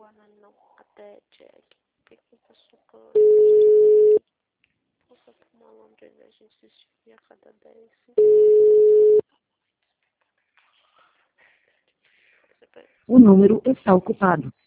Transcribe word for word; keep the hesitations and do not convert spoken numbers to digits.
Joana não. Até Jack. Por que que você chocou? Posso tomar uma Londres e a gente desistir a cada dez? O número está ocupado.